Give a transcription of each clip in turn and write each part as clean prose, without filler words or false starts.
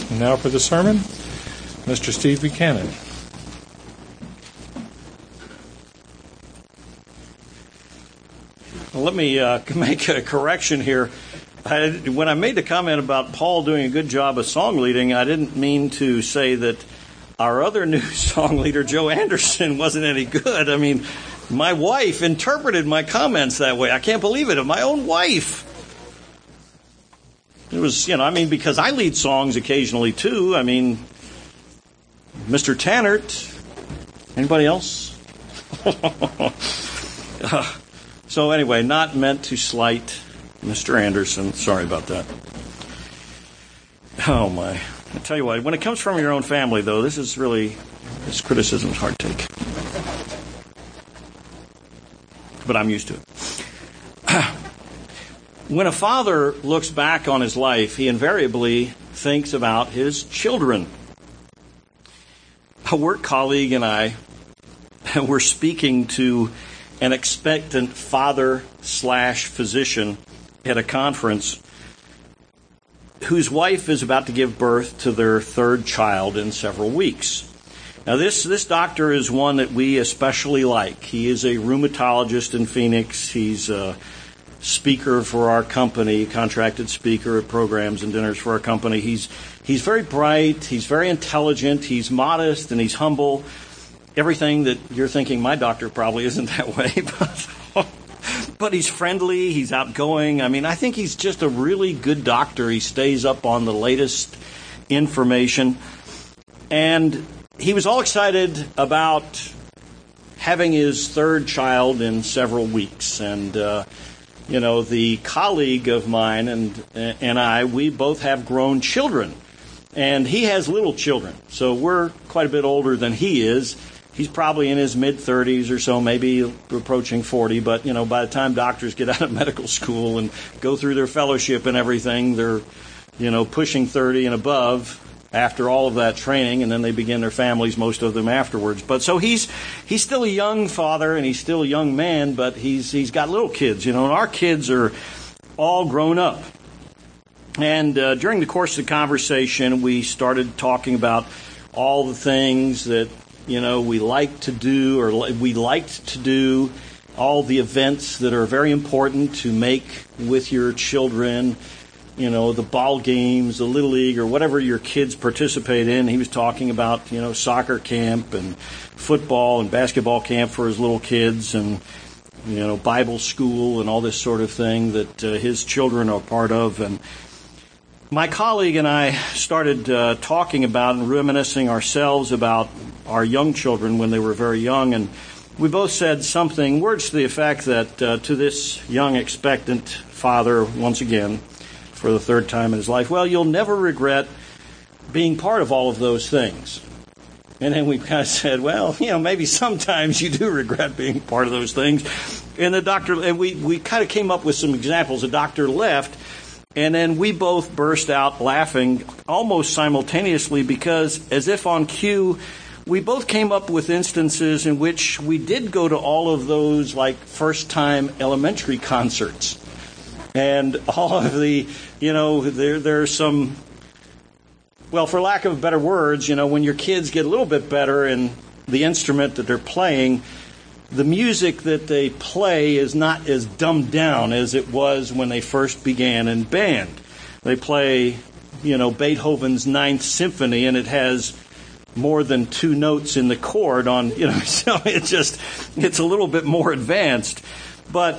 And now for the sermon, Mr. Steve Buchanan. Well, let me make a correction here. When I made the comment about Paul doing a good job of song leading, I didn't mean to say that our other new song leader, Joe Anderson, wasn't any good. I mean, my wife interpreted my comments that way. I can't believe it. My own wife. It was, because I lead songs occasionally too. I mean, Mr. Tannert. Anybody else? So anyway, not meant to slight Mr. Anderson. Sorry about that. Oh my. I tell you what, when it comes from your own family, though, this criticism is hard to take. But I'm used to it. When a father looks back on his life, he invariably thinks about his children. A work colleague and I were speaking to an expectant father/physician at a conference whose wife is about to give birth to their third child in several weeks. Now, this doctor is one that we especially like. He is a rheumatologist in Phoenix. He's a speaker for our company, contracted speaker at programs and dinners for our company. He's very bright. He's very intelligent. He's modest and he's humble. Everything that you're thinking my doctor probably isn't that way, but he's friendly. He's outgoing. I mean, I think he's just a really good doctor. He stays up on the latest information. And he was all excited about having his third child in several weeks. And, the colleague of mine and I, we both have grown children. And he has little children. So we're quite a bit older than he is. He's probably in his mid-30s or so, maybe approaching 40. But, by the time doctors get out of medical school and go through their fellowship and everything, they're, pushing 30 and above after all of that training, and then they begin their families, most of them afterwards. But so he's still a young father, and he's still a young man, but he's got little kids, and our kids are all grown up. And during the course of the conversation, we started talking about all the things that we like to do, or we liked to do, all the events that are very important to make with your children, the ball games, the Little League, or whatever your kids participate in. He was talking about, soccer camp and football and basketball camp for his little kids and, Bible school and all this sort of thing that his children are part of. And my colleague and I started talking about and reminiscing ourselves about our young children when they were very young, and we both said words to the effect that to this young expectant father, once again, for the third time in his life, well, you'll never regret being part of all of those things. And then we kind of said, well, maybe sometimes you do regret being part of those things. And we kind of came up with some examples. The doctor left. And then we both burst out laughing almost simultaneously because, as if on cue, we both came up with instances in which we did go to all of those, like, first-time elementary concerts. And all of the, there's some, well, for lack of better words, when your kids get a little bit better in the instrument that they're playing, the music that they play is not as dumbed down as it was when they first began in band. They play, Beethoven's Ninth Symphony, and it has more than 2 notes in the chord on, so it's a little bit more advanced. But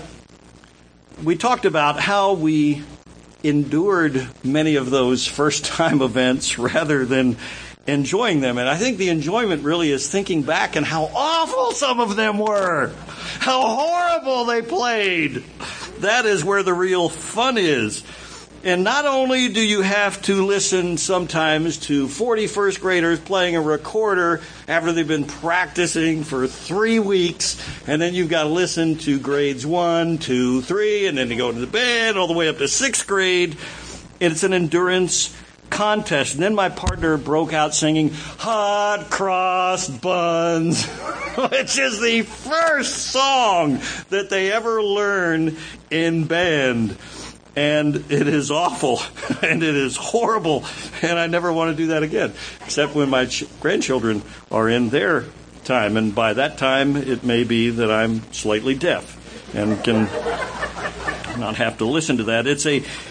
we talked about how we endured many of those first-time events rather than enjoying them. And I think the enjoyment really is thinking back and how awful some of them were. How horrible they played. That is where the real fun is. And not only do you have to listen sometimes to 40 first graders playing a recorder after they've been practicing for 3 weeks, and then you've got to listen to grades 1, 2, 3, and then you go to the band all the way up to 6th grade. And it's an endurance contest. And then my partner broke out singing Hot Cross Buns, which is the first song that they ever learn in band. And it is awful, and it is horrible, and I never want to do that again, except when my grandchildren are in their time. And by that time, it may be that I'm slightly deaf and can not have to listen to that. It's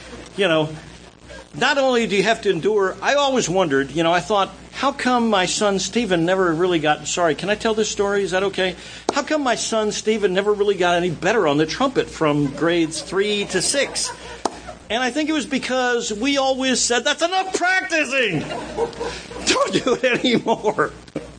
not only do you have to endure, I always wondered, I thought, how come my son Stephen never really got, sorry, can I tell this story? Is that okay? How come my son Stephen never really got any better on the trumpet from grades 3 to 6? And I think it was because we always said, that's enough practicing! Don't do it anymore.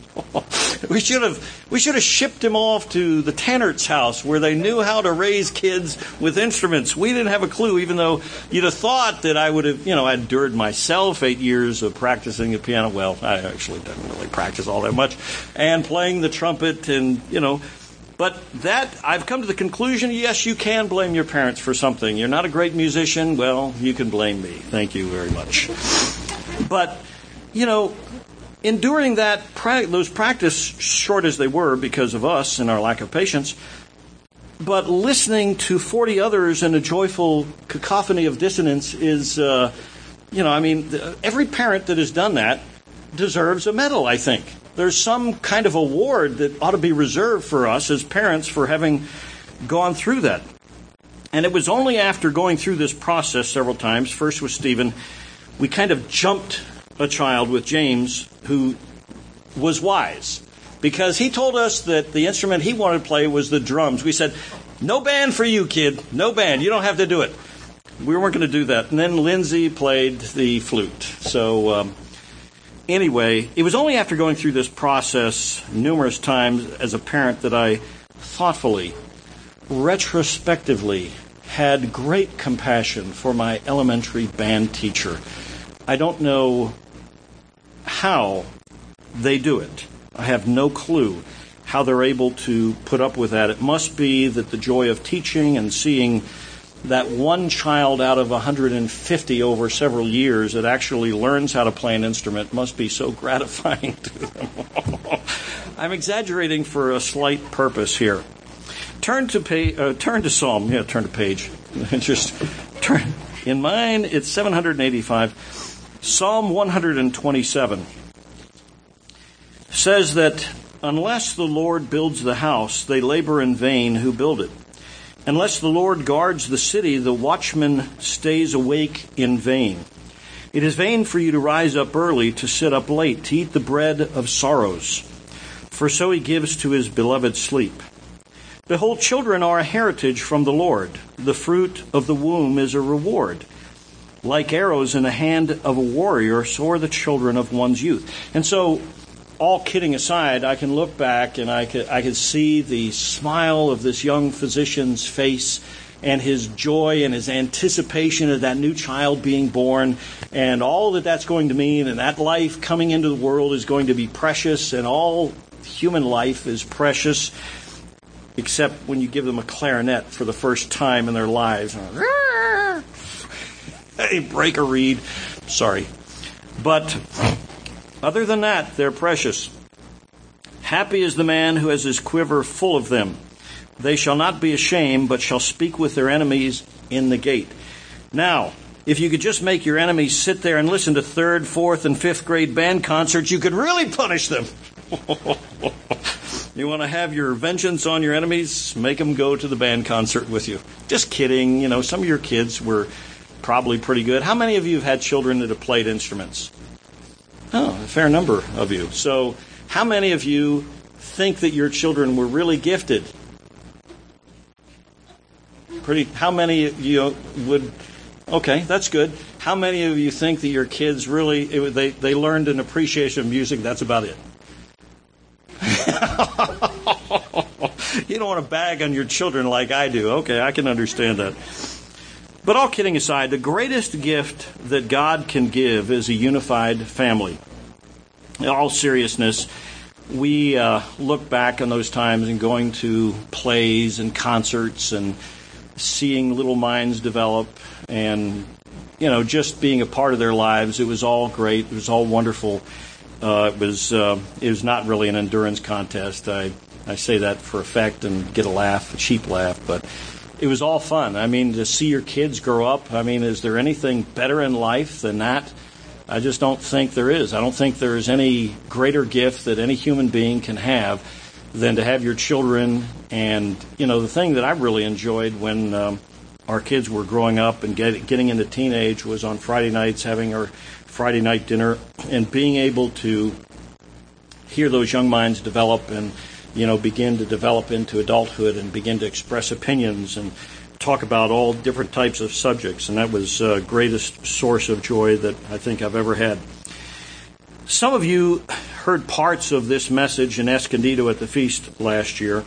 We should have shipped him off to the Tannert's house where they knew how to raise kids with instruments. We didn't have a clue, even though you'd have thought that I would have, I endured myself 8 years of practicing the piano. Well, I actually didn't really practice all that much. And playing the trumpet and, But that, I've come to the conclusion, yes, you can blame your parents for something. You're not a great musician, well, you can blame me. Thank you very much. But, enduring those practice, short as they were because of us and our lack of patience, but listening to 40 others in a joyful cacophony of dissonance is, every parent that has done that deserves a medal, I think. There's some kind of award that ought to be reserved for us as parents for having gone through that. And it was only after going through this process several times, first with Stephen, we kind of jumped a child with James who was wise. Because he told us that the instrument he wanted to play was the drums. We said, no band for you, kid. No band. You don't have to do it. We weren't going to do that. And then Lindsay played the flute. So anyway, it was only after going through this process numerous times as a parent that I thoughtfully, retrospectively, had great compassion for my elementary band teacher. I don't know how they do it. I have no clue how they're able to put up with that. It must be that the joy of teaching and seeing that one child out of 150 over several years that actually learns how to play an instrument must be so gratifying to them. I'm exaggerating for a slight purpose here. Turn to Psalm. Yeah, turn to page. Just turn. In mine, it's 785. Psalm 127 says that unless the Lord builds the house, they labor in vain who build it. Unless the Lord guards the city, the watchman stays awake in vain. It is vain for you to rise up early, to sit up late, to eat the bread of sorrows. For so he gives to his beloved sleep. Behold, children are a heritage from the Lord. The fruit of the womb is a reward. Like arrows in the hand of a warrior, so are the children of one's youth. And so, all kidding aside, I can look back and I could see the smile of this young physician's face and his joy and his anticipation of that new child being born and all that that's going to mean, and that life coming into the world is going to be precious, and all human life is precious, except when you give them a clarinet for the first time in their lives. Hey, break a reed. Sorry. But other than that, they're precious. Happy is the man who has his quiver full of them. They shall not be ashamed, but shall speak with their enemies in the gate. Now, if you could just make your enemies sit there and listen to 3rd, 4th, and 5th grade band concerts, you could really punish them. You want to have your vengeance on your enemies? Make them go to the band concert with you. Just kidding. You know, some of your kids were probably pretty good. How many of you have had children that have played instruments? Oh, a fair number of you. So, how many of you think that your children were really gifted? How many of you would... Okay, that's good. How many of you think that your kids really... They learned an appreciation of music? That's about it. You don't want to bag on your children like I do. Okay, I can understand that. But all kidding aside, the greatest gift that God can give is a unified family. In all seriousness, we look back on those times and going to plays and concerts and seeing little minds develop and, you know, just being a part of their lives. It was all great. It was all wonderful. It was not really an endurance contest. I say that for effect and get a laugh, a cheap laugh, but it was all fun. I mean, to see your kids grow up, I mean, is there anything better in life than that? I just don't think there is. I don't think there is any greater gift that any human being can have than to have your children. And, the thing that I really enjoyed when our kids were growing up and getting into teenage was on Friday nights, having our Friday night dinner and being able to hear those young minds develop and, begin to develop into adulthood and begin to express opinions and talk about all different types of subjects. And that was the greatest source of joy that I think I've ever had. Some of you heard parts of this message in Escondido at the feast last year.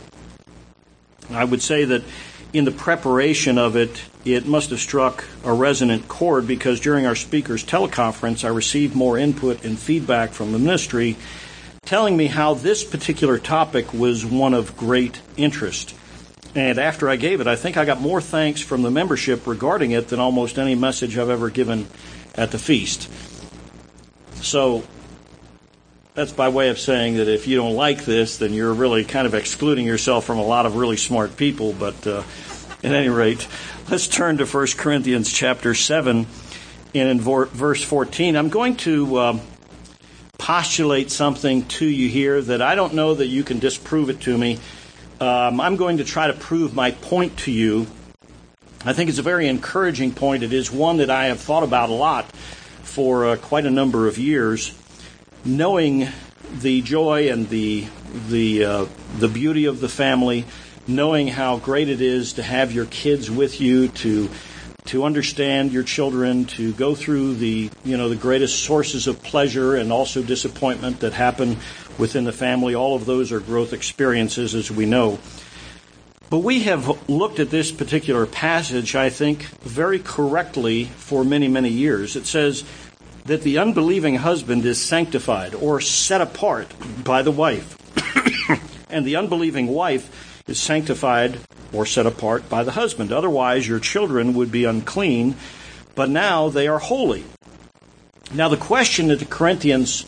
I would say that in the preparation of it, it must have struck a resonant chord because during our speakers' teleconference, I received more input and feedback from the ministry telling me how this particular topic was one of great interest. And after I gave it, I think I got more thanks from the membership regarding it than almost any message I've ever given at the feast. So that's by way of saying that if you don't like this, then you're really kind of excluding yourself from a lot of really smart people. But at any rate, let's turn to 1 Corinthians chapter 7 and in verse 14. I'm going to postulate something to you here that I don't know that you can disprove it to me. I'm going to try to prove my point to you. I think it's a very encouraging point. It is one that I have thought about a lot for quite a number of years, knowing the joy and the beauty of the family, knowing how great it is to have your kids with you, to understand your children, to go through the greatest sources of pleasure and also disappointment that happen within the family. All of those are growth experiences, as we know. But we have looked at this particular passage, I think, very correctly for many, many years. It says that the unbelieving husband is sanctified or set apart by the wife, and the unbelieving wife is sanctified or set apart by the husband. Otherwise, your children would be unclean, but now they are holy. Now, the question that the Corinthians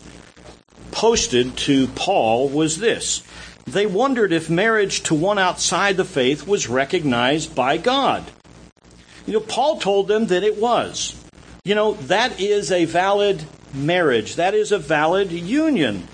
posted to Paul was this. They wondered if marriage to one outside the faith was recognized by God. Paul told them that it was. That is a valid marriage. That is a valid union.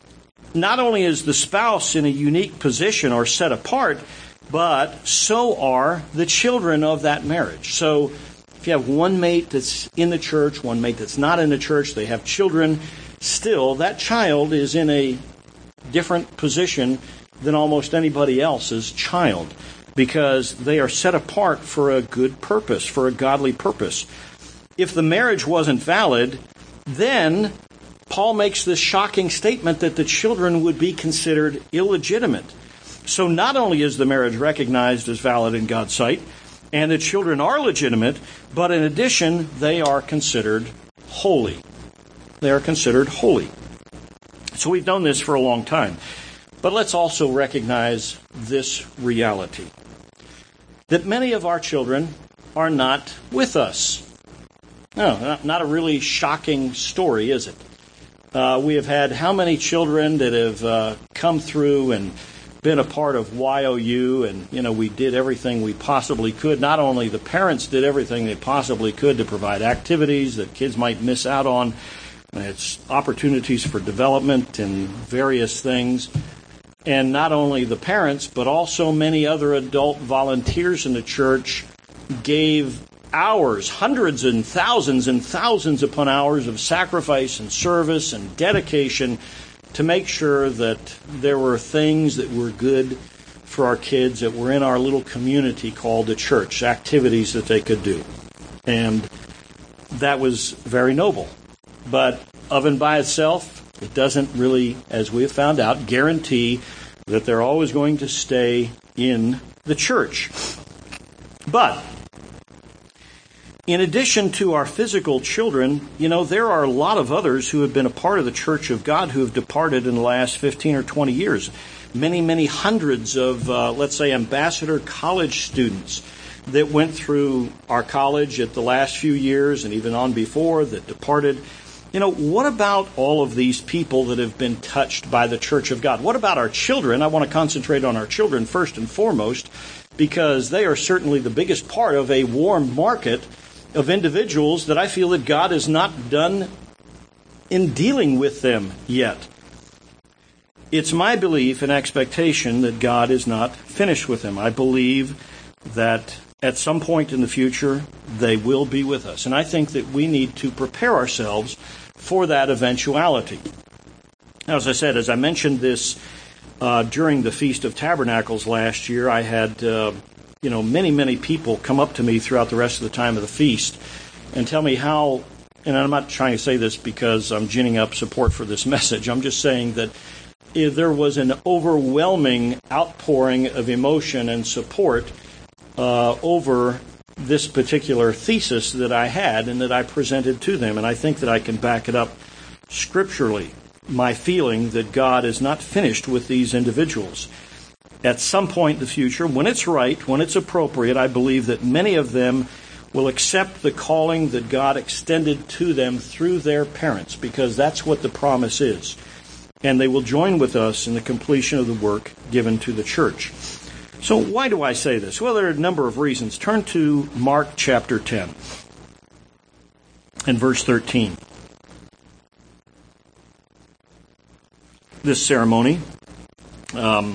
Not only is the spouse in a unique position or set apart, but so are the children of that marriage. So if you have one mate that's in the church, one mate that's not in the church, they have children, still that child is in a different position than almost anybody else's child because they are set apart for a good purpose, for a godly purpose. If the marriage wasn't valid, then Paul makes this shocking statement that the children would be considered illegitimate. So not only is the marriage recognized as valid in God's sight, and the children are legitimate, but in addition, they are considered holy. They are considered holy. So we've known this for a long time. But let's also recognize this reality, that many of our children are not with us. No, not a really shocking story, is it? We have had how many children that have come through and been a part of YOU, and, we did everything we possibly could. Not only the parents did everything they possibly could to provide activities that kids might miss out on. It's opportunities for development and various things. And not only the parents, but also many other adult volunteers in the church gave hours, hundreds and thousands upon hours of sacrifice and service and dedication to make sure that there were things that were good for our kids that were in our little community called the church, activities that they could do. And that was very noble. But of and by itself, it doesn't really, as we have found out, guarantee that they're always going to stay in the church. But in addition to our physical children, there are a lot of others who have been a part of the Church of God who have departed in the last 15 or 20 years. Many, many hundreds of, let's say, ambassador college students that went through our college at the last few years and even on before that departed. What about all of these people that have been touched by the Church of God? What about our children? I want to concentrate on our children first and foremost. because they are certainly the biggest part of a warm market of individuals that I feel that God is not done in dealing with them yet. It's my belief and expectation that God is not finished with them. I believe that at some point in the future, they will be with us. And I think that we need to prepare ourselves for that eventuality. Now, as I said, as I mentioned this during the Feast of Tabernacles last year, I had many people come up to me throughout the rest of the time of the feast and tell me how, and I'm not trying to say this because I'm ginning up support for this message. I'm just saying that there was an overwhelming outpouring of emotion and support over this particular thesis that I had and that I presented to them. And I think that I can back it up scripturally, my feeling that God is not finished with these individuals. At some point in the future, when it's right, when it's appropriate, I believe that many of them will accept the calling that God extended to them through their parents, because that's what the promise is. And they will join with us in the completion of the work given to the church. So why do I say this? Well, there are a number of reasons. Turn to Mark chapter 10 and verse 13. This ceremony, I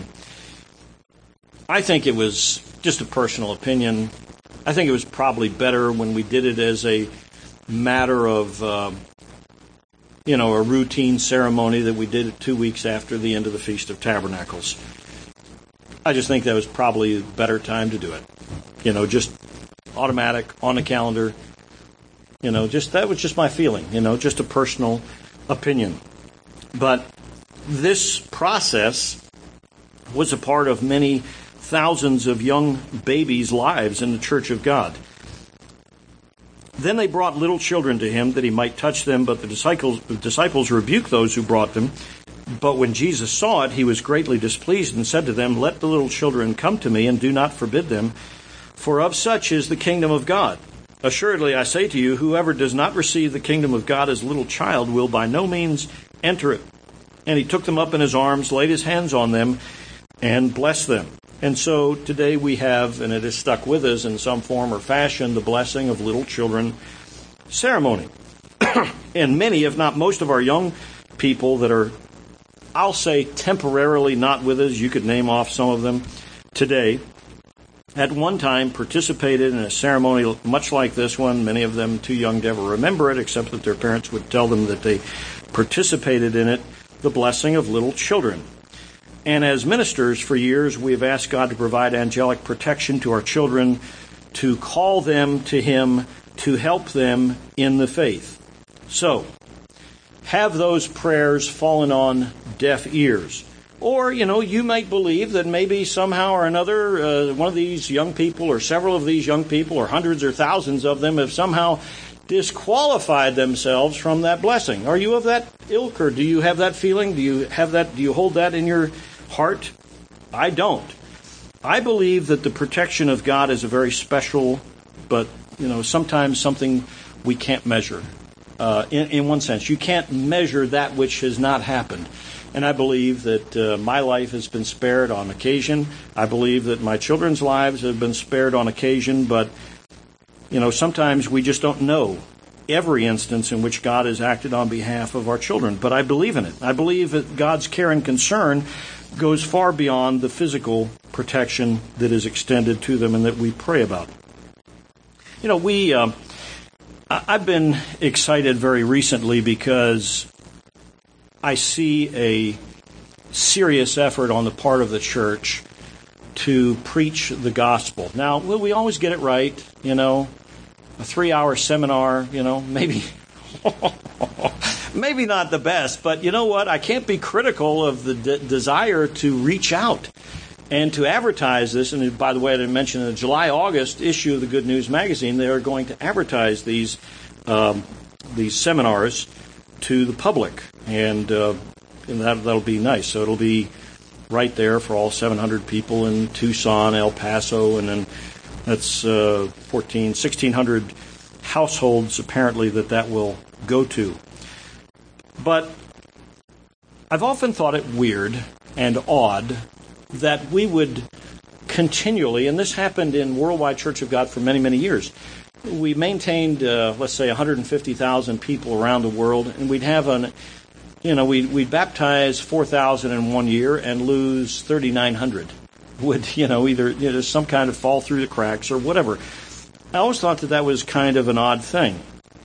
think it was just a personal opinion. I think it was probably better when we did it as a matter of, a routine ceremony that we did it 2 weeks after the end of the Feast of Tabernacles. I just think that was probably a better time to do it. Just automatic, on the calendar. That was just my feeling, just a personal opinion. But this process was a part of many thousands of young babies' lives in the Church of God. Then they brought little children to him that he might touch them, but the disciples rebuked those who brought them. But when Jesus saw it, he was greatly displeased and said to them, "Let the little children come to me, and do not forbid them, for of such is the kingdom of God. Assuredly, I say to you, whoever does not receive the kingdom of God as a little child will by no means enter it." And he took them up in his arms, laid his hands on them, and blessed them. And so today we have, and it has stuck with us in some form or fashion, the blessing of little children ceremony. And many, if not most of our young people that are, I'll say, temporarily not with us, you could name off some of them today, at one time participated in a ceremony much like this one, many of them too young to ever remember it, except that their parents would tell them that they participated in it, the blessing of little children. And as ministers for years, we have asked God to provide angelic protection to our children, to call them to Him, to help them in the faith. So, have those prayers fallen on deaf ears? Or, you might believe that maybe somehow or another, one of these young people or several of these young people or hundreds or thousands of them have somehow disqualified themselves from that blessing. Are you of that ilk, or do you have that feeling? Do you hold that in your heart? I don't. I believe that the protection of God is a very special, but, sometimes something we can't measure. In one sense, you can't measure that which has not happened. And I believe that my life has been spared on occasion. I believe that my children's lives have been spared on occasion, but sometimes we just don't know every instance in which God has acted on behalf of our children. But I believe in it. I believe that God's care and concern goes far beyond the physical protection that is extended to them and that we pray about. I've been excited very recently because I see a serious effort on the part of the church to preach the gospel. Now, will we always get it right? A 3-hour seminar, maybe maybe not the best, but you know what? I can't be critical of the desire to reach out and to advertise this. And by the way, I didn't mention in the July-August issue of the Good News magazine, they are going to advertise these seminars to the public, and that'll be nice. So it'll be right there for all 700 people in Tucson, El Paso, and then that's 1,600 households apparently that will go to. But I've often thought it weird and odd that we would continually, and this happened in Worldwide Church of God for many, many years. We maintained, let's say, 150,000 people around the world, and we'd have we'd baptize 4,000 in 1 year and lose 3,900. Would, either some kind of fall through the cracks or whatever. I always thought that was kind of an odd thing.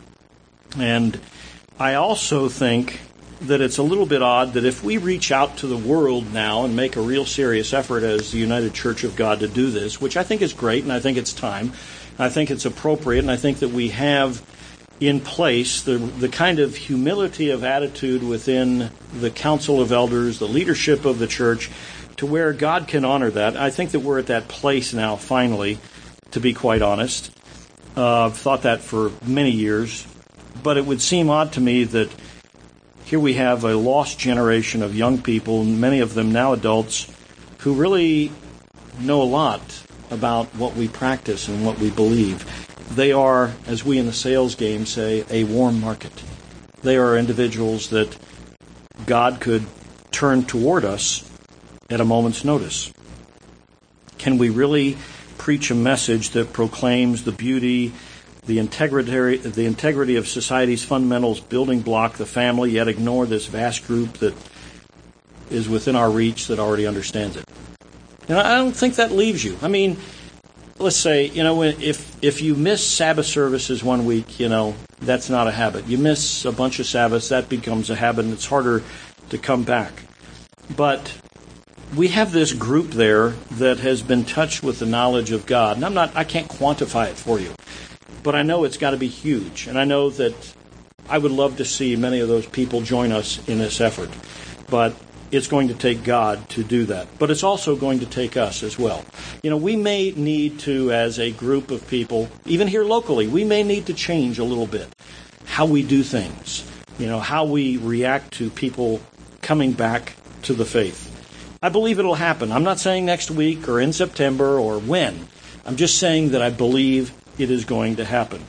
And I also think that it's a little bit odd that if we reach out to the world now and make a real serious effort as the United Church of God to do this, which I think is great, and I think it's time, I think it's appropriate, and I think that we have in place the kind of humility of attitude within the Council of Elders, the leadership of the church, to where God can honor that. I think that we're at that place now, finally, to be quite honest. I've thought that for many years, but it would seem odd to me that here we have a lost generation of young people, many of them now adults, who really know a lot about what we practice and what we believe. They are, as we in the sales game say, a warm market. They are individuals that God could turn toward us at a moment's notice. Can we really preach a message that proclaims the beauty, the integrity of society's fundamentals, building block, the family, yet ignore this vast group that is within our reach that already understands it? And I don't think that leaves you. I mean, let's say, if you miss Sabbath services 1 week, that's not a habit. You miss a bunch of Sabbaths, that becomes a habit, and it's harder to come back. But we have this group there that has been touched with the knowledge of God. And I can't quantify it for you, but I know it's got to be huge. And I know that I would love to see many of those people join us in this effort. But it's going to take God to do that. But it's also going to take us as well. We may need to, as a group of people, even here locally, we may need to change a little bit how we do things, how we react to people coming back to the faith. I believe it'll happen. I'm not saying next week or in September or when. I'm just saying that I believe it is going to happen.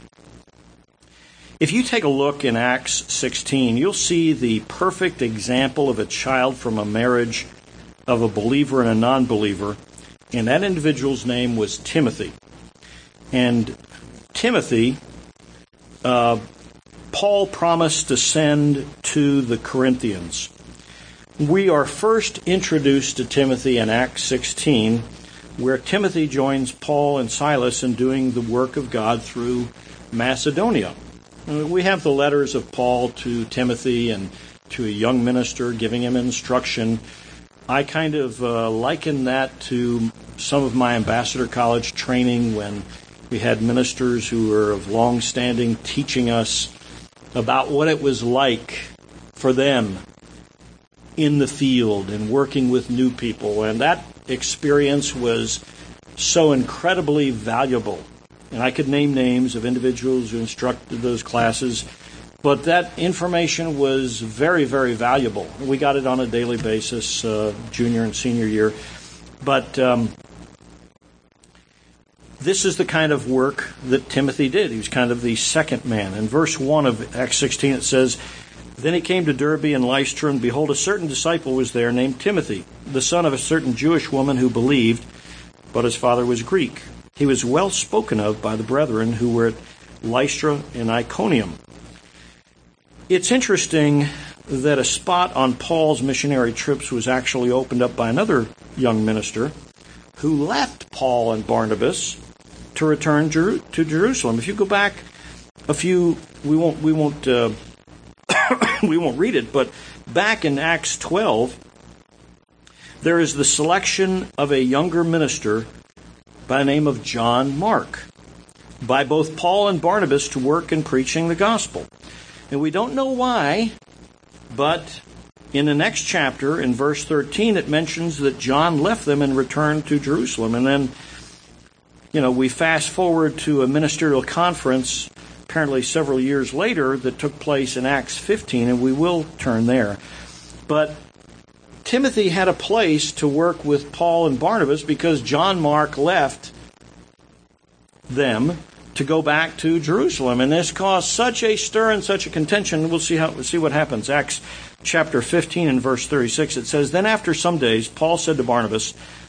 If you take a look in Acts 16, you'll see the perfect example of a child from a marriage of a believer and a non-believer, and that individual's name was Timothy. And Timothy, Paul promised to send to the Corinthians. We are first introduced to Timothy in Acts 16, where Timothy joins Paul and Silas in doing the work of God through Macedonia. We have the letters of Paul to Timothy and to a young minister giving him instruction. I kind of liken that to some of my ambassador college training when we had ministers who were of long standing teaching us about what it was like for them in the field and working with new people. And that experience was so incredibly valuable. And I could name names of individuals who instructed those classes, but that information was very, very valuable. We got it on a daily basis, junior and senior year. But this is the kind of work that Timothy did. He was kind of the second man. In verse 1 of Acts 16 it says, "Then he came to Derbe and Lystra, and behold, a certain disciple was there named Timothy, the son of a certain Jewish woman who believed, but his father was Greek. He was well spoken of by the brethren who were at Lystra and Iconium." It's interesting that a spot on Paul's missionary trips was actually opened up by another young minister who left Paul and Barnabas to return to Jerusalem. If you go back a few, we won't we won't read it, but back in Acts 12, there is the selection of a younger minister by the name of John Mark by both Paul and Barnabas to work in preaching the gospel. And we don't know why, but in the next chapter, in verse 13, it mentions that John left them and returned to Jerusalem. And then, we fast forward to a ministerial conference apparently several years later that took place in Acts 15, and we will turn there. But Timothy had a place to work with Paul and Barnabas because John Mark left them to go back to Jerusalem. And this caused such a stir and such a contention. We'll see what happens. Acts chapter 15 and verse 36, it says, "Then after some days, Paul said to Barnabas,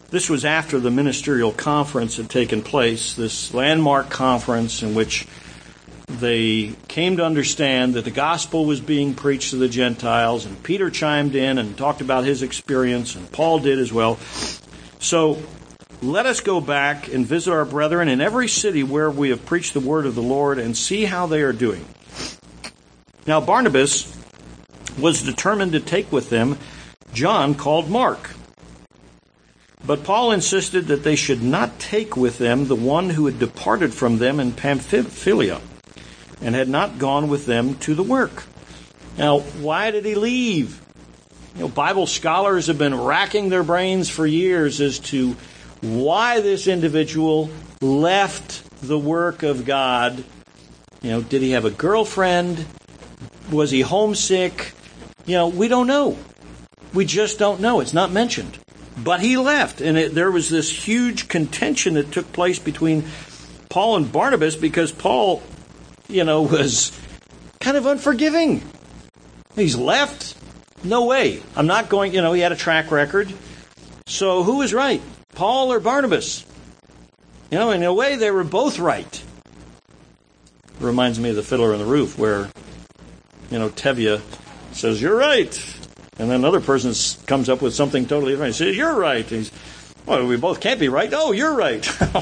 This was after the ministerial conference had taken place, this landmark conference in which they came to understand that the gospel was being preached to the Gentiles, and Peter chimed in and talked about his experience, and Paul did as well. So let us go back and visit our brethren in every city where we have preached the word of the Lord and see how they are doing. Now Barnabas was determined to take with them John called Mark. But Paul insisted that they should not take with them the one who had departed from them in Pamphylia and had not gone with them to the work. Now, why did he leave? Bible scholars have been racking their brains for years as to why this individual left the work of God. Did he have a girlfriend? Was he homesick? We don't know. We just don't know. It's not mentioned. But he left, and there was this huge contention that took place between Paul and Barnabas because Paul, was kind of unforgiving. He's left? No way. I'm not going, he had a track record. So who was right? Paul or Barnabas? In a way, they were both right. It reminds me of the Fiddler on the Roof where, Tevye says, "You're right." And then another person comes up with something totally different. He says, "You're right." He's, "Well, we both can't be right." "Oh, you're right."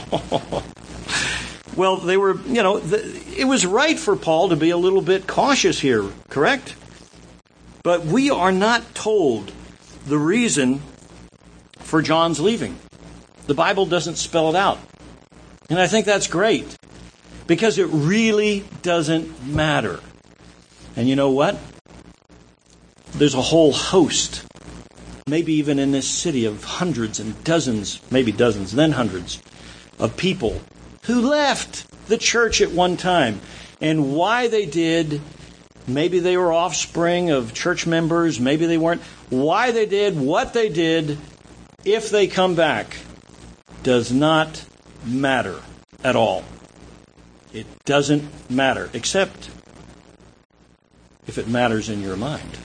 Well, they were, it was right for Paul to be a little bit cautious here, correct? But we are not told the reason for John's leaving. The Bible doesn't spell it out. And I think that's great, because it really doesn't matter. And you know what? There's a whole host, maybe even in this city, of hundreds and dozens, maybe dozens, then hundreds, of people who left the church at one time. And why they did, maybe they were offspring of church members, maybe they weren't. Why they did what they did, if they come back, does not matter at all. It doesn't matter, except if it matters in your mind.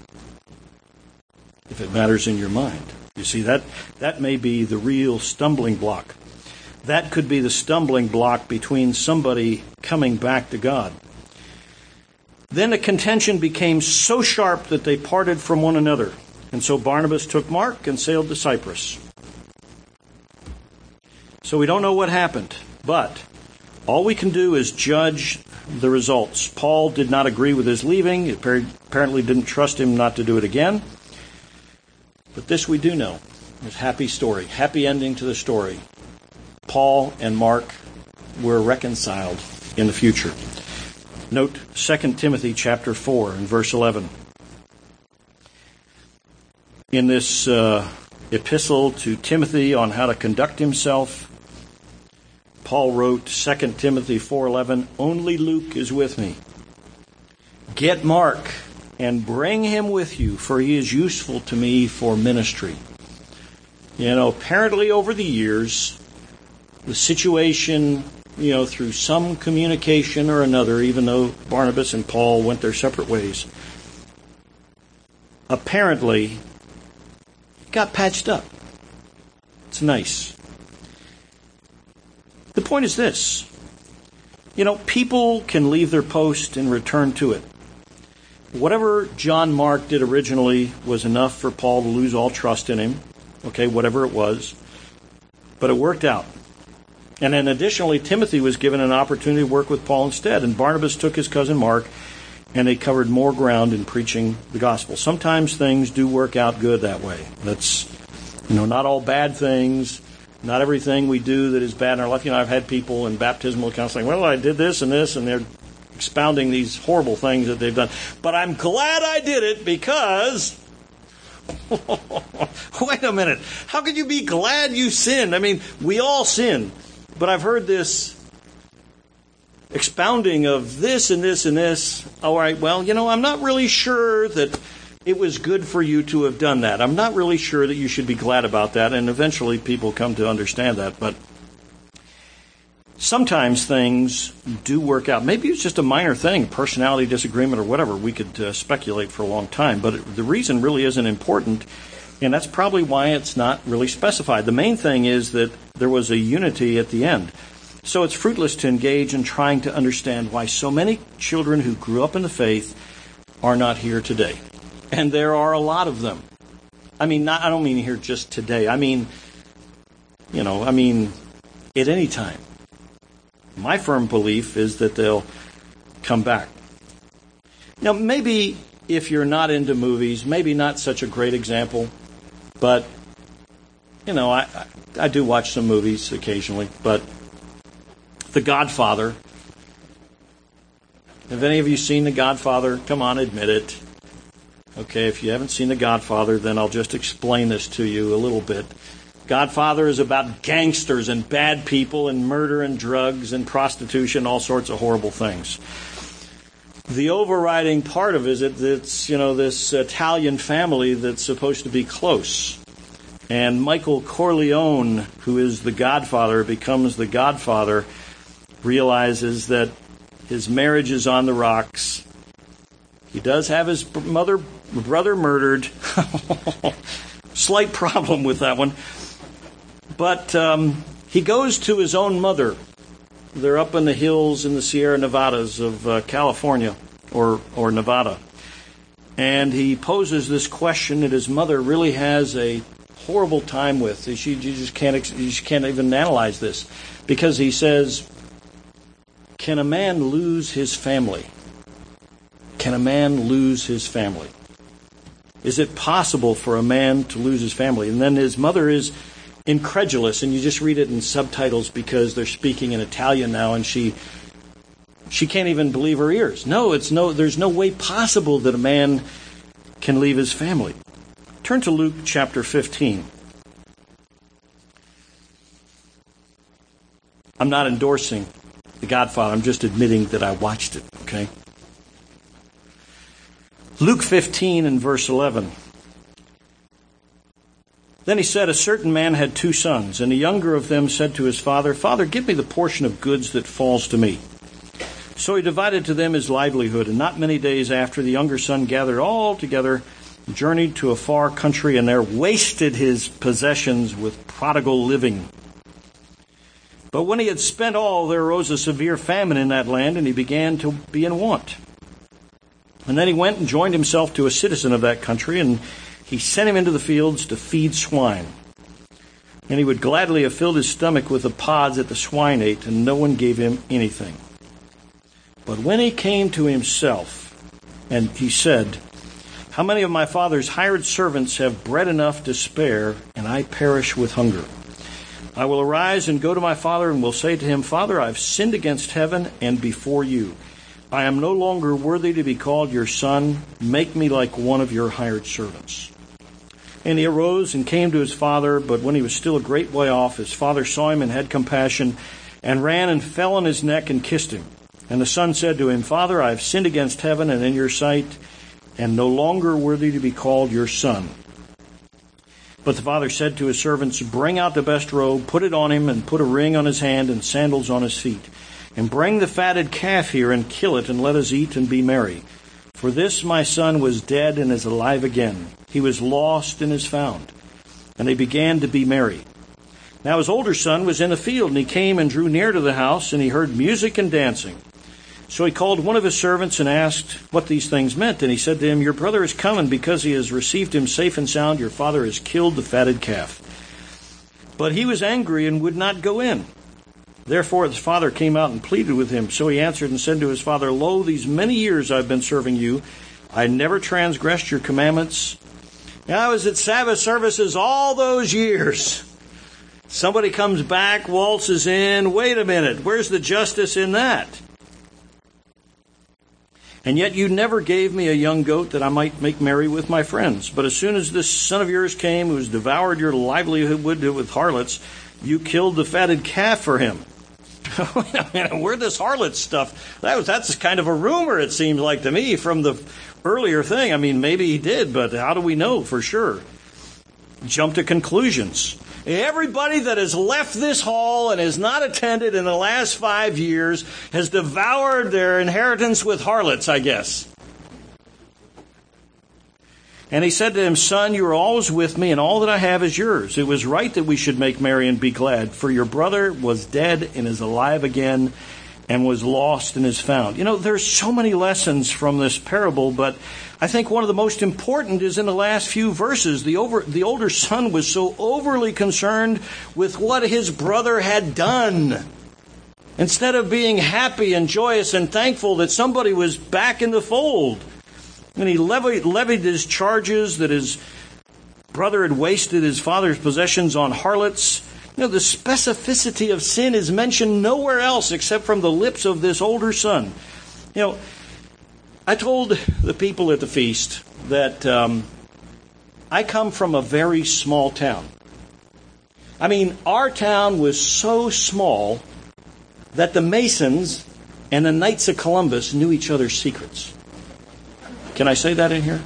If it matters in your mind. You see, that may be the real stumbling block. That could be the stumbling block between somebody coming back to God. Then the contention became so sharp that they parted from one another. And so Barnabas took Mark and sailed to Cyprus. So we don't know what happened, but all we can do is judge the results. Paul did not agree with his leaving. He apparently didn't trust him not to do it again. But this we do know. There's a happy story, happy ending to the story. Paul and Mark were reconciled in the future. Note 2 Timothy chapter 4 and verse 11. In this epistle to Timothy on how to conduct himself, Paul wrote 2 Timothy 4:11, "Only Luke is with me. Get Mark and bring him with you, for he is useful to me for ministry." Apparently over the years, the situation, through some communication or another, even though Barnabas and Paul went their separate ways, apparently got patched up. It's nice. The point is this. People can leave their post and return to it. Whatever John Mark did originally was enough for Paul to lose all trust in him. Okay, whatever it was. But it worked out. And then additionally, Timothy was given an opportunity to work with Paul instead. And Barnabas took his cousin Mark, and they covered more ground in preaching the gospel. Sometimes things do work out good that way. That's, not all bad things. Not everything we do that is bad in our life. I've had people in baptismal counseling, "Well, I did this and this," and they're expounding these horrible things that they've done. "But I'm glad I did it because..." Wait a minute. How could you be glad you sinned? We all sin. But I've heard this expounding of this and this and this. All right, well, I'm not really sure that it was good for you to have done that. I'm not really sure that you should be glad about that. And eventually people come to understand that. But sometimes things do work out. Maybe it's just a minor thing, personality disagreement or whatever. We could speculate for a long time. But the reason really isn't important. And that's probably why it's not really specified. The main thing is that there was a unity at the end. So it's fruitless to engage in trying to understand why so many children who grew up in the faith are not here today. And there are a lot of them. I don't mean here just today. I mean at any time. My firm belief is that they'll come back. Now, maybe if you're not into movies, maybe not such a great example, but, I do watch some movies occasionally, but The Godfather. Have any of you seen The Godfather? Come on, admit it. Okay, if you haven't seen The Godfather, then I'll just explain this to you a little bit. Godfather is about gangsters and bad people and murder and drugs and prostitution, all sorts of horrible things. The overriding part of it is it's this Italian family that's supposed to be close. And Michael Corleone, who is the Godfather, becomes the Godfather, realizes that his marriage is on the rocks. He does have his brother murdered. Slight problem with that one. But he goes to his own mother. They're up in the hills in the Sierra Nevadas of California or Nevada. And he poses this question that his mother really has a horrible time with. You just can't even analyze this. Because he says, can a man lose his family? Can a man lose his family? Is it possible for a man to lose his family? And then his mother is incredulous, and you just read it in subtitles because they're speaking in Italian now, and she can't even believe her ears. There's no way possible that a man can leave his family. Turn to Luke chapter 15. I'm not endorsing The Godfather. I'm just admitting that I watched it, okay? Luke 15 and verse 11. Then he said, a certain man had 2 sons, and the younger of them said to his father, Father, give me the portion of goods that falls to me. So he divided to them his livelihood, and not many days after, the younger son gathered all together, journeyed to a far country, and there wasted his possessions with prodigal living. But when he had spent all, there arose a severe famine in that land, and he began to be in want. And then he went and joined himself to a citizen of that country, and he sent him into the fields to feed swine. And he would gladly have filled his stomach with the pods that the swine ate, and no one gave him anything. But when he came to himself, and he said, how many of my father's hired servants have bread enough to spare, and I perish with hunger? I will arise and go to my father, and will say to him, Father, I have sinned against heaven and before you. I am no longer worthy to be called your son. Make me like one of your hired servants. And he arose and came to his father, but when he was still a great way off, his father saw him and had compassion, and ran and fell on his neck and kissed him. And the son said to him, Father, I have sinned against heaven and in your sight, and no longer worthy to be called your son. But the father said to his servants, bring out the best robe, put it on him, and put a ring on his hand and sandals on his feet. And bring the fatted calf here and kill it, and let us eat and be merry. For this my son was dead and is alive again. He was lost and is found. And they began to be merry. Now his older son was in the field, and he came and drew near to the house, and he heard music and dancing. So he called one of his servants and asked what these things meant. And he said to him, your brother is come, and because he has received him safe and sound, your father has killed the fatted calf. But he was angry and would not go in. Therefore his father came out and pleaded with him. So he answered and said to his father, Lo, these many years I've been serving you. I never transgressed your commandments. I was at Sabbath services all those years. Somebody comes back, waltzes in. Wait a minute, where's the justice in that? And yet you never gave me a young goat that I might make merry with my friends. But as soon as this son of yours came, who has devoured your livelihood with harlots, you killed the fatted calf for him. Where this harlot stuff? That's kind of a rumor, it seems like to me, from the earlier thing. I mean, maybe he did, but how do we know for sure? Jump to conclusions. Everybody that has left this hall and has not attended in the last 5 years has devoured their inheritance with harlots, I guess. And he said to him, Son, you are always with me, and all that I have is yours. It was right that we should make merry and be glad, for your brother was dead and is alive again, and was lost and is found. You know, there's so many lessons from this parable, but I think one of the most important is in the last few verses. The older son was so overly concerned with what his brother had done, instead of being happy and joyous and thankful that somebody was back in the fold. And he levied his charges that his brother had wasted his father's possessions on harlots. You know, the specificity of sin is mentioned nowhere else except from the lips of this older son. You know, I told the people at the feast that I come from a very small town. I mean, our town was so small that the Masons and the Knights of Columbus knew each other's secrets. Can I say that in here?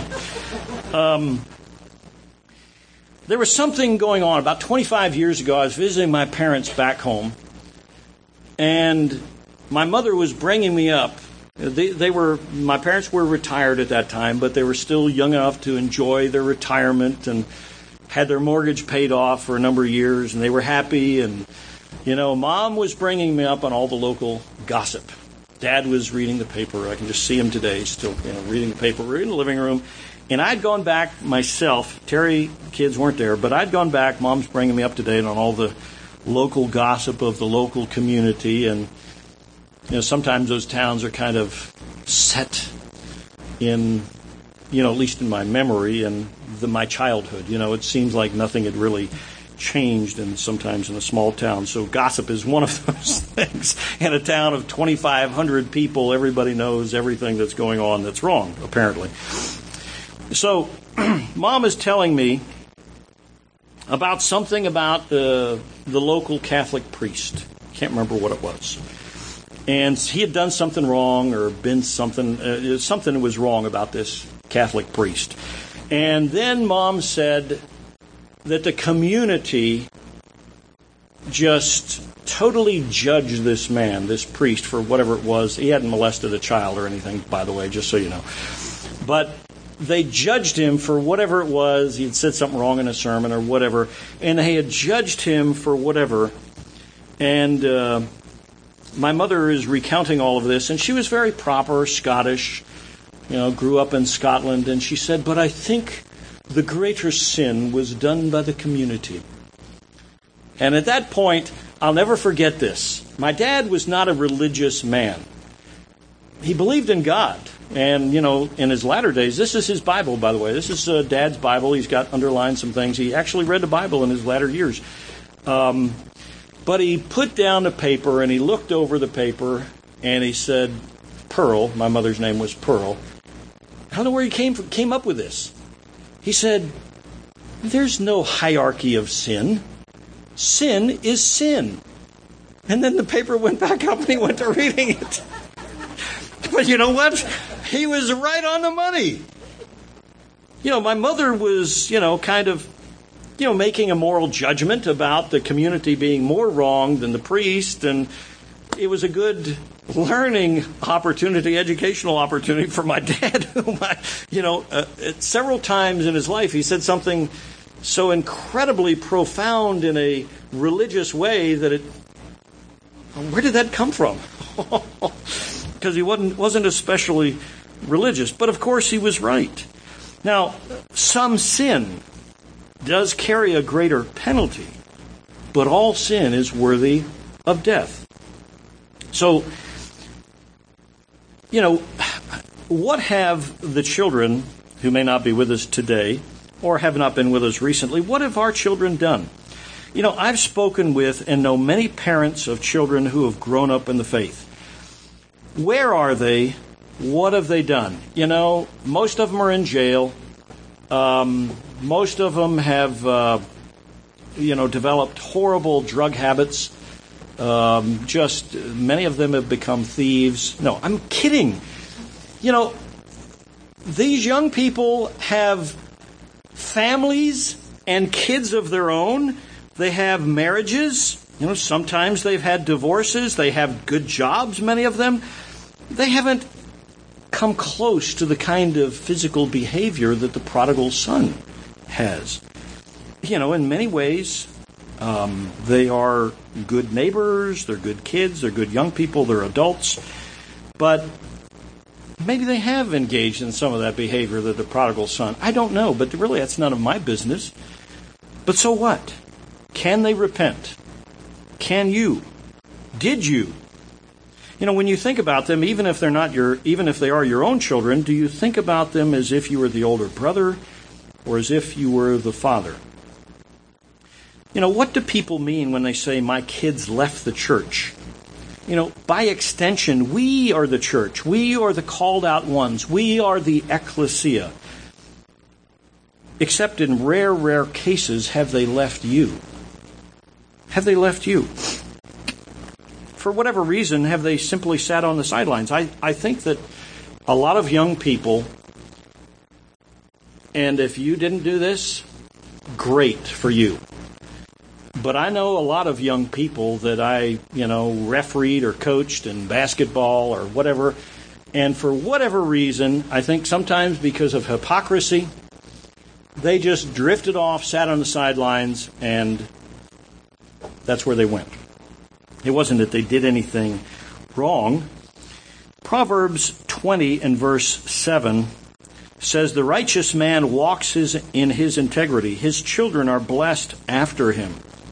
There was something going on. About 25 years ago, I was visiting my parents back home, and my mother was bringing me up. My parents were retired at that time, but they were still young enough to enjoy their retirement and had their mortgage paid off for a number of years, and they were happy. And, you know, Mom was bringing me up on all the local gossip. Dad was reading the paper. I can just see him today, still reading the paper. We're in the living room. And I'd gone back myself. Terry, kids weren't there, but I'd gone back. Mom's bringing me up to date on all the local gossip of the local community. And, you know, sometimes those towns are kind of set in, you know, at least in my memory and my childhood. You know, it seems like nothing had really changed, and sometimes in a small town. So gossip is one of those things. In a town of 2,500 people, everybody knows everything that's going on that's wrong, apparently. So Mom is telling me about something about the local Catholic priest. Can't remember what it was. And he had done something wrong, or been something was wrong about this Catholic priest. And then Mom said that the community just totally judged this man, this priest, for whatever it was. He hadn't molested a child or anything, by the way, just so you know. But they judged him for whatever it was. He had said something wrong in a sermon or whatever, and they had judged him for whatever. And my mother is recounting all of this, and she was very proper, Scottish, you know, grew up in Scotland, and she said, but I think the greater sin was done by the community. And at that point, I'll never forget this. My dad was not a religious man. He believed in God. And, you know, in his latter days, this is his Bible, by the way. This is Dad's Bible. He's got underlined some things. He actually read the Bible in his latter years. But he put down the paper, and he looked over the paper, and he said, Pearl, my mother's name was Pearl. I don't know where he came up with this. He said, there's no hierarchy of sin. Sin is sin. And then the paper went back up and he went to reading it. But you know what? He was right on the money. You know, my mother was, you know, kind of, you know, making a moral judgment about the community being more wrong than the priest. And it was a good learning opportunity, educational opportunity for my dad. Several times in his life, he said something so incredibly profound in a religious way that where did that come from? Because he wasn't especially religious. But of course, he was right. Now, some sin does carry a greater penalty, but all sin is worthy of death. So, you know, what have the children who may not be with us today or have not been with us recently, what have our children done? You know, I've spoken with and know many parents of children who have grown up in the faith. Where are they? What have they done? You know, most of them are in jail. Most of them have, developed horrible drug habits. Many of them have become thieves. No, I'm kidding. You know, these young people have families and kids of their own. They have marriages. You know, sometimes they've had divorces. They have good jobs, many of them. They haven't come close to the kind of physical behavior that the prodigal son has. In many ways, they are good neighbors, they're good kids, they're good young people, they're adults, but maybe they have engaged in some of that behavior that the prodigal son. I don't know, but really that's none of my business. But so what? Can they repent? Can you? Did you? When you think about them, even if they are your own children, do you think about them as if you were the older brother or as if you were the father? What do people mean when they say, my kids left the church? By extension, we are the church. We are the called out ones. We are the ecclesia. Except in rare, rare cases, have they left you? Have they left you? For whatever reason, have they simply sat on the sidelines? I think that a lot of young people, and if you didn't do this, great for you. But I know a lot of young people that I, refereed or coached in basketball or whatever. And for whatever reason, I think sometimes because of hypocrisy, they just drifted off, sat on the sidelines, and that's where they went. It wasn't that they did anything wrong. Proverbs 20 and verse 7 says, the righteous man walks in his integrity. His children are blessed after him.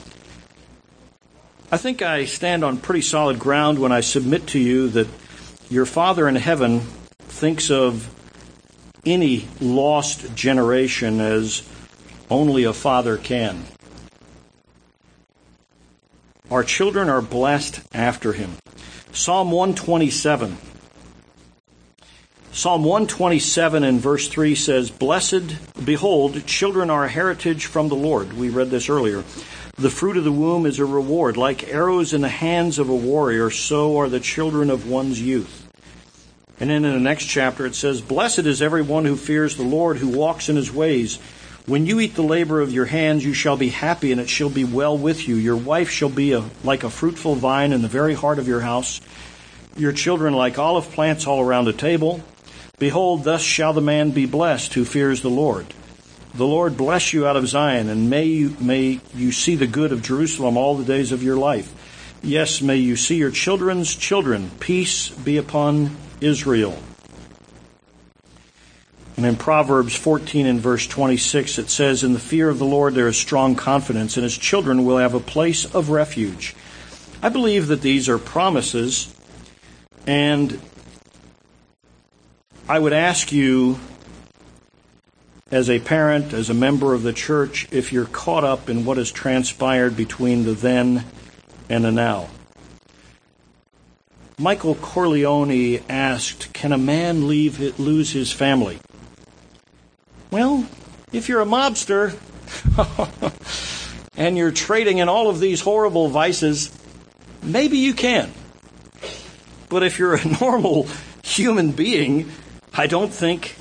I think I stand on pretty solid ground when I submit to you that your Father in heaven thinks of any lost generation as only a father can. Our children are blessed after him. Psalm 127. Psalm 127 and verse 3 says, behold, children are a heritage from the Lord. We read this earlier. The fruit of the womb is a reward. Like arrows in the hands of a warrior, so are the children of one's youth. And then in the next chapter it says, blessed is everyone who fears the Lord, who walks in his ways. When you eat the labor of your hands, you shall be happy, and it shall be well with you. Your wife shall be like a fruitful vine in the very heart of your house. Your children like olive plants all around the table. Behold, thus shall the man be blessed who fears the Lord. The Lord bless you out of Zion, and may you see the good of Jerusalem all the days of your life. Yes, may you see your children's children. Peace be upon Israel. And in Proverbs 14 and verse 26, it says, in the fear of the Lord there is strong confidence, and his children will have a place of refuge. I believe that these are promises, and I would ask you, as a parent, as a member of the church, if you're caught up in what has transpired between the then and the now. Michael Corleone asked, can a man lose his family? Well, if you're a mobster and you're trading in all of these horrible vices, maybe you can. But if you're a normal human being, I don't think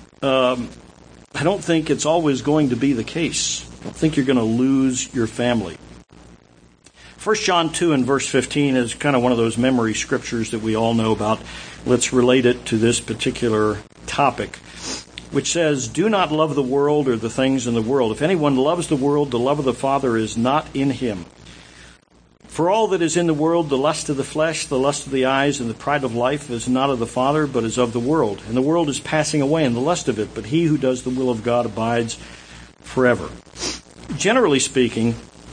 it's always going to be the case. I don't think you're going to lose your family. 1 John 2 and verse 15 is kind of one of those memory scriptures that we all know about. Let's relate it to this particular topic, which says, do not love the world or the things in the world. If anyone loves the world, the love of the Father is not in him. For all that is in the world, the lust of the flesh, the lust of the eyes, and the pride of life is not of the Father, but is of the world. And the world is passing away, and the lust of it, but he who does the will of God abides forever. Generally speaking,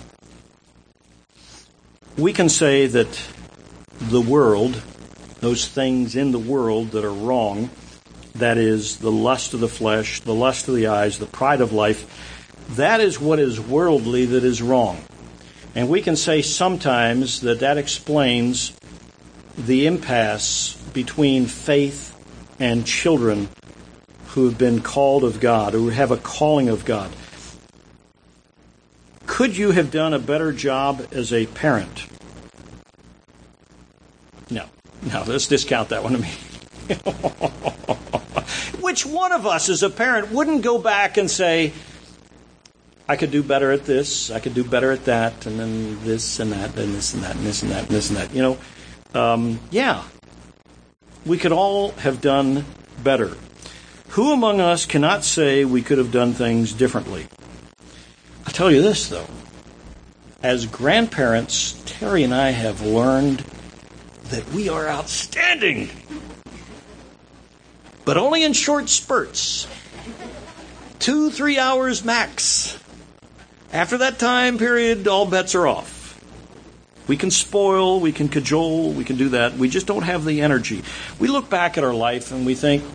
we can say that the world, those things in the world that are wrong, that is the lust of the flesh, the lust of the eyes, the pride of life, that is what is worldly that is wrong. And we can say sometimes that explains the impasse between faith and children who have been called of God, who have a calling of God. Could you have done a better job as a parent? No, let's discount that one to me. Which one of us as a parent wouldn't go back and say, I could do better at this, I could do better at that, and then this and that, and this and that, and this and that, and this and that. Yeah. we could all have done better. Who among us cannot say we could have done things differently? I'll tell you this, though. As grandparents, Terry and I have learned that we are outstanding, but only in short spurts. 2-3 hours max. After that time period, all bets are off. We can spoil, we can cajole, we can do that. We just don't have the energy. We look back at our life and we think,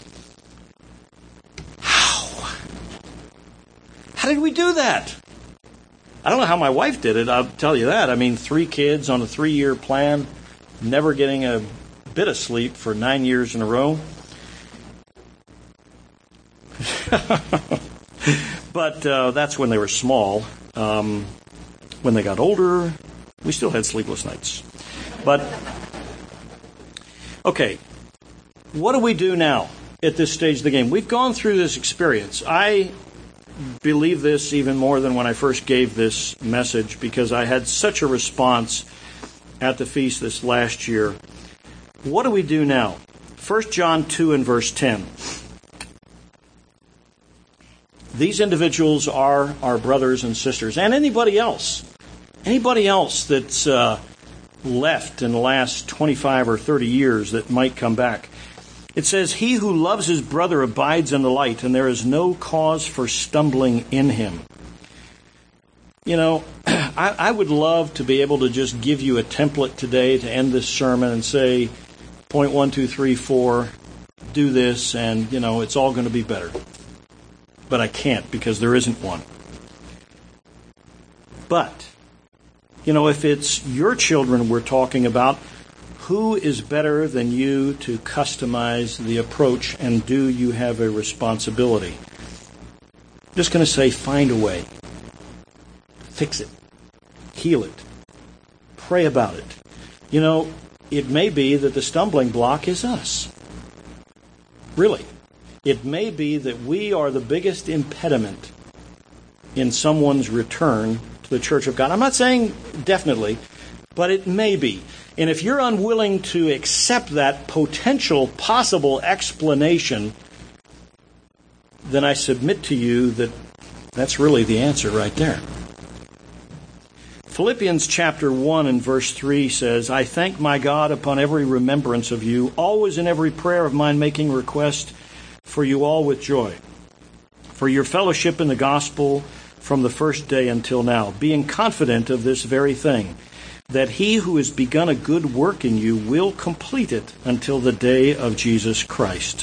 how did we do that? I don't know how my wife did it, I'll tell you that. I mean, 3 kids on a 3-year plan, never getting a bit of sleep for 9 years in a row. But that's when they were small. When they got older, we still had sleepless nights. But, okay, what do we do now at this stage of the game? We've gone through this experience. I believe this even more than when I first gave this message because I had such a response at the feast this last year. What do we do now? 1 John 2 and verse 10. These individuals are our brothers and sisters, and anybody else that's left in the last 25 or 30 years that might come back. It says, he who loves his brother abides in the light, and there is no cause for stumbling in him. You know, I would love to be able to just give you a template today to end this sermon and say, point 1, 2, 3, 4, do this, and, you know, it's all going to be better. But I can't because there isn't one. But, you know, if it's your children we're talking about, who is better than you to customize the approach, and do you have a responsibility? I'm just going to say, find a way. Fix it. Heal it. Pray about it. You know, it may be that the stumbling block is us. Really. It may be that we are the biggest impediment in someone's return to the Church of God. I'm not saying definitely, but it may be. And if you're unwilling to accept that potential possible explanation, then I submit to you that that's really the answer right there. Philippians chapter 1 and verse 3 says, I thank my God upon every remembrance of you, always in every prayer of mine making request for you all with joy, for your fellowship in the gospel from the first day until now, being confident of this very thing, that he who has begun a good work in you will complete it until the day of Jesus Christ.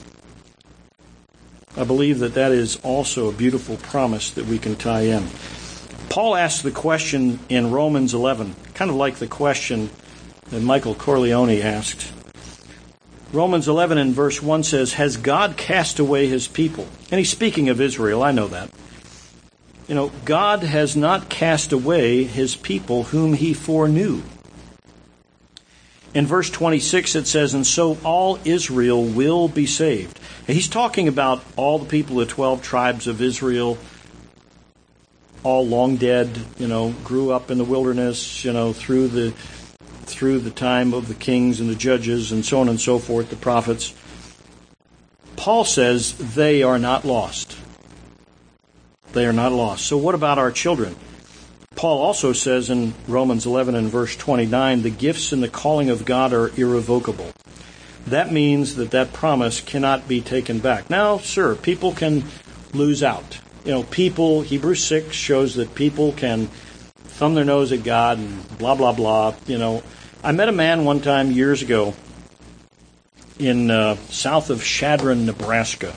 I believe that that is also a beautiful promise that we can tie in. Paul asked the question in Romans 11, kind of like the question that Michael Corleone asked. Romans 11 and verse 1 says, has God cast away his people? And he's speaking of Israel, I know that. You know, God has not cast away his people whom he foreknew. In verse 26 it says, and so all Israel will be saved. And he's talking about all the people, the 12 tribes of Israel, all long dead, you know, grew up in the wilderness, you know, through the time of the kings and the judges and so on and so forth, the prophets. Paul says they are not lost. They are not lost. So what about our children? Paul also says in Romans 11 and verse 29, the gifts and the calling of God are irrevocable. That means that promise cannot be taken back. Now, sir, people can lose out. You know, people, Hebrews 6 shows that people can thumb their nose at God and blah, blah, blah. You know, I met a man one time years ago in south of Chadron, Nebraska,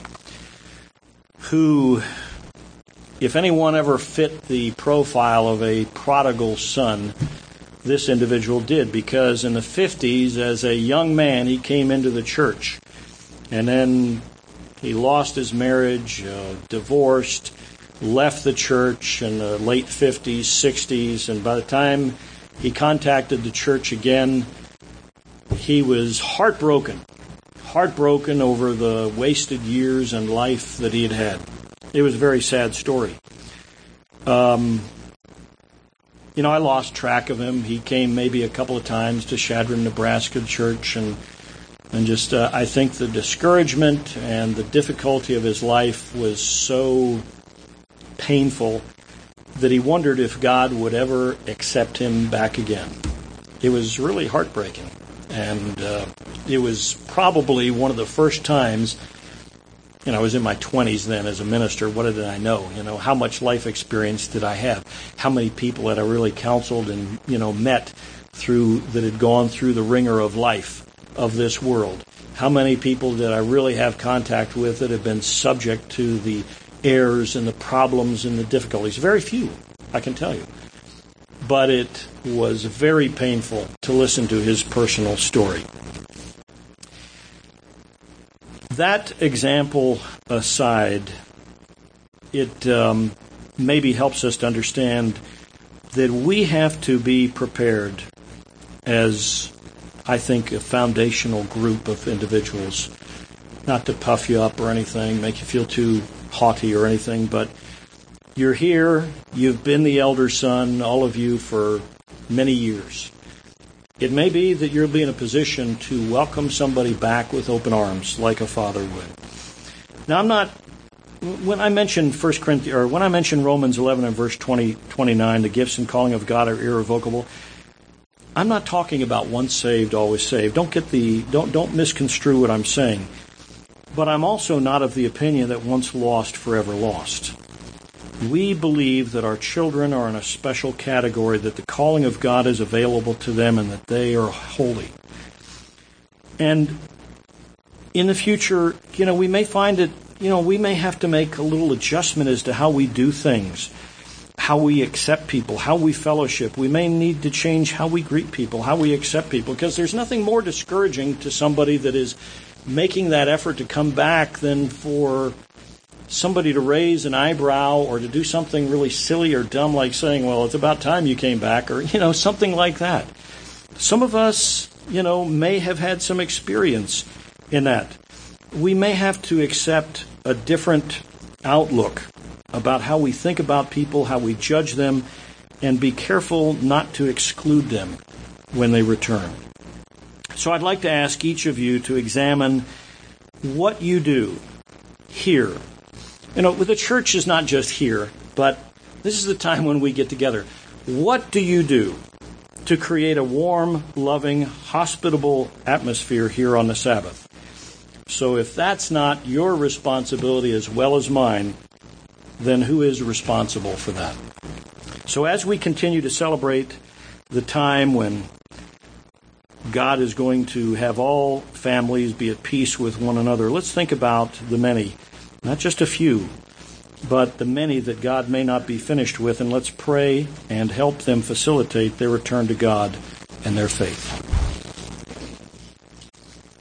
who, if anyone ever fit the profile of a prodigal son, this individual did, because in the 50s, as a young man, he came into the church. And then he lost his marriage, divorced, left the church in the late 50s, 60s, and by the time he contacted the church again, he was heartbroken over the wasted years and life that he had had. It was a very sad story. You know, I lost track of him. He came maybe a couple of times to Chadron, Nebraska church, and And just, I think the discouragement and the difficulty of his life was so painful that he wondered if God would ever accept him back again. It was really heartbreaking. And it was probably one of the first times, I was in my 20s then as a minister. What did I know? How much life experience did I have? How many people had I really counseled and, met that had gone through the ringer of life of this world? How many people did I really have contact with that have been subject to the errors and the problems and the difficulties? Very few, I can tell you. But it was very painful to listen to his personal story. That example aside, it maybe helps us to understand that we have to be prepared as, I think, a foundational group of individuals, not to puff you up or anything, make you feel too haughty or anything, but you're here, you've been the elder son, all of you, for many years. It may be that you'll be in a position to welcome somebody back with open arms, like a father would. Now, when I mention Romans 11 and verse 29, the gifts and calling of God are irrevocable, I'm not talking about once saved, always saved. Don't misconstrue what I'm saying. But I'm also not of the opinion that once lost, forever lost. We believe that our children are in a special category, that the calling of God is available to them and that they are holy. And in the future, we may find that, we may have to make a little adjustment as to how we do things, how we accept people, how we fellowship. We may need to change how we greet people, how we accept people, because there's nothing more discouraging to somebody that is making that effort to come back than for somebody to raise an eyebrow or to do something really silly or dumb like saying, well, it's about time you came back, or, something like that. Some of us, may have had some experience in that. We may have to accept a different outlook about how we think about people, how we judge them, and be careful not to exclude them when they return. So I'd like to ask each of you to examine what you do here. The church is not just here, but this is the time when we get together. What do you do to create a warm, loving, hospitable atmosphere here on the Sabbath? So if that's not your responsibility as well as mine, then who is responsible for that? So as we continue to celebrate the time when God is going to have all families be at peace with one another, let's think about the many. Not just a few, but the many that God may not be finished with, and let's pray and help them facilitate their return to God and their faith.